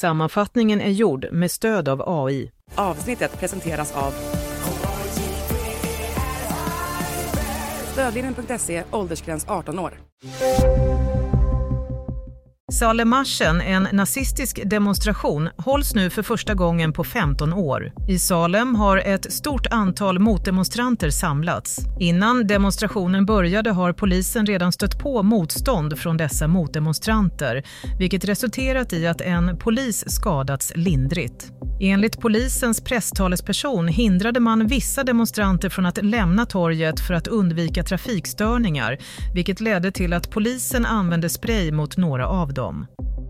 Sammanfattningen är gjord med stöd av AI. Avsnittet presenteras av Stödlinjen.se, åldersgräns 18 år. Salemmarschen, en nazistisk demonstration, hålls nu för första gången på 15 år. I Salem har ett stort antal motdemonstranter samlats. Innan demonstrationen började har polisen redan stött på motstånd från dessa motdemonstranter, vilket resulterat i att en polis skadats lindrigt. Enligt polisens presstalesperson hindrade man vissa demonstranter från att lämna torget för att undvika trafikstörningar, vilket ledde till att polisen använde spray mot några av dem.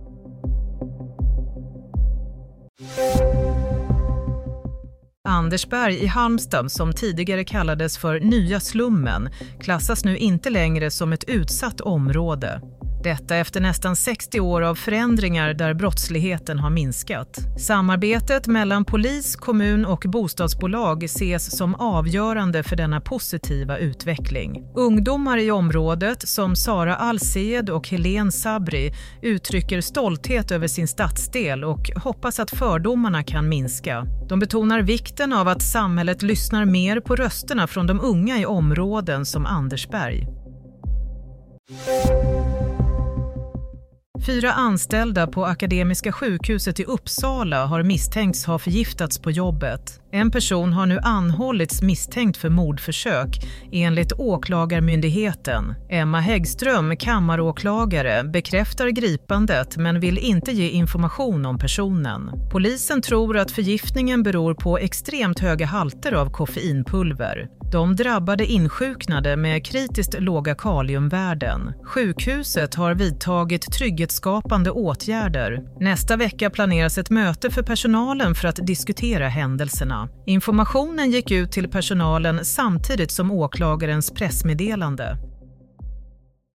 Andersberg i Halmstad, som tidigare kallades för Nya slummen, klassas nu inte längre som ett utsatt område. Detta efter nästan 60 år av förändringar där brottsligheten har minskat. Samarbetet mellan polis, kommun och bostadsbolag ses som avgörande för denna positiva utveckling. Ungdomar i området som Sara Alsed och Helene Sabri uttrycker stolthet över sin stadsdel och hoppas att fördomarna kan minska. De betonar vikten av att samhället lyssnar mer på rösterna från de unga i områden som Andersberg. 4 anställda på Akademiska sjukhuset i Uppsala har misstänkts ha förgiftats på jobbet. En person har nu anhållits misstänkt för mordförsök enligt åklagarmyndigheten. Emma Häggström, kammaråklagare, bekräftar gripandet men vill inte ge information om personen. Polisen tror att förgiftningen beror på extremt höga halter av koffeinpulver. De drabbade insjuknade med kritiskt låga kaliumvärden. Sjukhuset har vidtagit trygghetsskapande åtgärder. Nästa vecka planeras ett möte för personalen för att diskutera händelserna. Informationen gick ut till personalen samtidigt som åklagarens pressmeddelande.